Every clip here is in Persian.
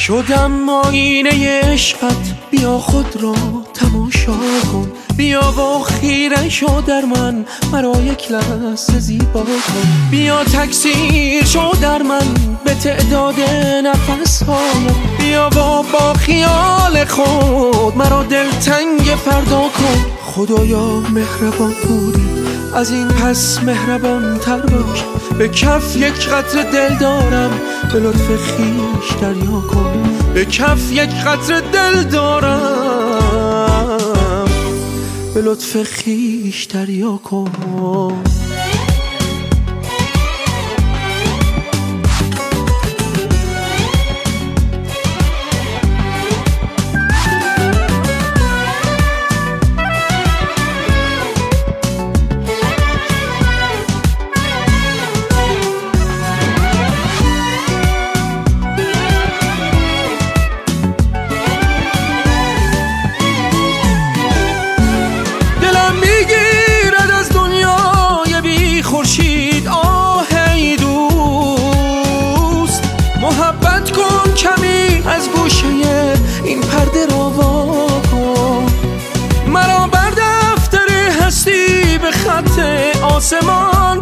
شدم آینه عشقت، بیا خود را تماشا کن، بیا و خیره شو در من، مرا یک لحظه زیبا کن. بیا تکثیر شو در من به تعداد نفس‌هایم، بیا و با خیال خود مرا دلتنگ فردا کن. خدایا مهربان بودی، از این پس مهربان تر باش، به کف یک قطره دل دارم، به لطف خویش دریا کن. به کف یک قطره دل دارم، به لطف خویش دریا کن. محبت کن کمی از گوشه این پرده را وا کن، مرا بر دفتر هستی به خط آسمان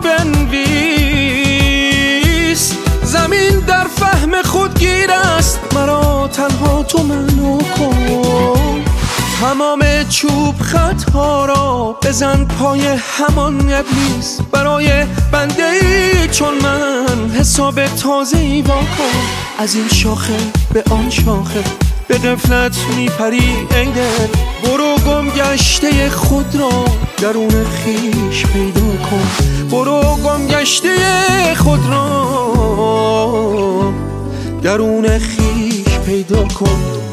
بنویس. زمین در فهم خود گیر است، مرا تنها تو منو کن. تمام چوب خطها را بزن پای همان ابلیس، برای بنده ای چون من حساب تازه‌ای وا کن. از این شاخه به آن شاخه به غفلت میپری ای دل، برو گم گشته خود را درون خویش پیدا کن. برو گم گشته خود را درون خویش پیدا کن.